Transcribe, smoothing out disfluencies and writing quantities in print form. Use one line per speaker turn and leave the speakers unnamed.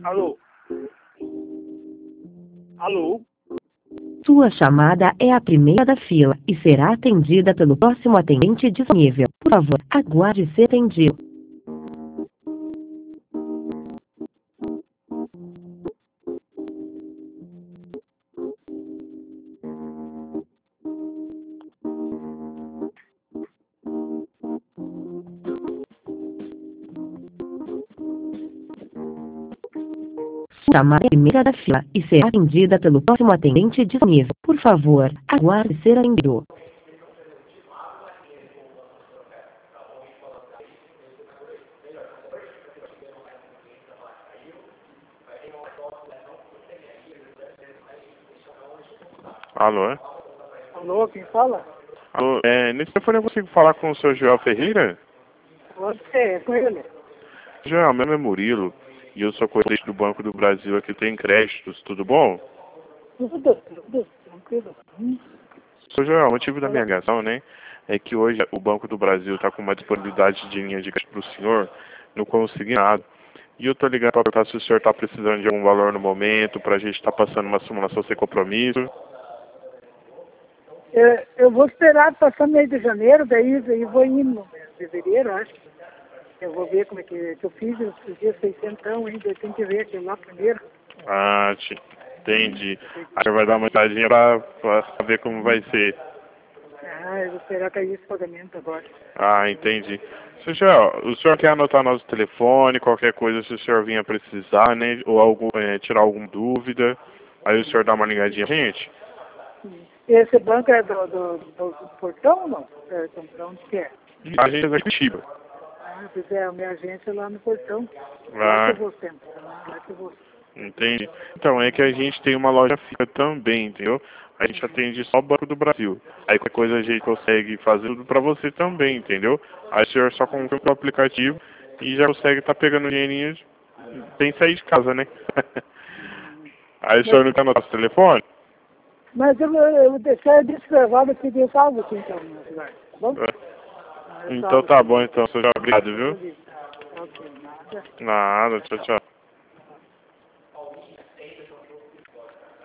Alô? Alô?
Sua chamada é a primeira da fila e será atendida pelo próximo atendente disponível. Por favor, aguarde ser atendido. Sua chamada é a primeira da fila e será atendida pelo próximo atendente disponível. Por favor, aguarde ser atendido.
Alô?
Alô, quem fala?
Alô, nesse telefone eu consigo falar com o seu Joel Ferreira?
Você é com ele?
Joel, meu nome é Murilo e eu sou correspondente do Banco do Brasil aqui, tem créditos, tudo bom?
Tudo, tranquilo.
Seu Joel, o motivo da minha ligação, né, é que hoje o Banco do Brasil está com uma disponibilidade de linha de crédito para o senhor no consignado. E eu tô ligando para perguntar se o senhor está precisando de algum valor no momento, para a gente estar passando uma simulação sem compromisso.
Eu vou esperar passar mês de janeiro, daí vou indo no mês de fevereiro, acho. Eu vou ver como é que eu fiz esses dias 600 ainda, eu tenho que ver aquilo lá primeiro.
Ah, entendi. Aí vai dar uma olhadinha para ver como vai ser.
Eu vou esperar cair esse pagamento agora.
Ah, entendi. Seu Joel, o senhor quer anotar nosso telefone, qualquer coisa se o senhor vinha precisar, né? Ou tirar alguma dúvida, aí o senhor dá uma ligadinha pra gente?
Esse banco é do portão ou não? Pra onde que é?
A gente é da Curitiba.
Pois é, a minha agência é lá no portão. Lá
Ah,
que eu vou sempre. Lá que eu vou.
entendi. Então, é que a gente tem uma loja física também, entendeu? A gente atende só o Banco do Brasil. Aí qualquer coisa a gente consegue fazer tudo pra você também, entendeu? Aí o senhor só confirma o aplicativo e já consegue estar pegando dinheirinho sem sair de casa, né? Aí o senhor não quer anotar o telefone?
Mas eu deixei desgravado aqui de salvo aqui então, no lugar. Tá bom?
Então tá bom, então, senhor. Obrigado, viu?
Ok, nada.
Nada, tchau, tchau.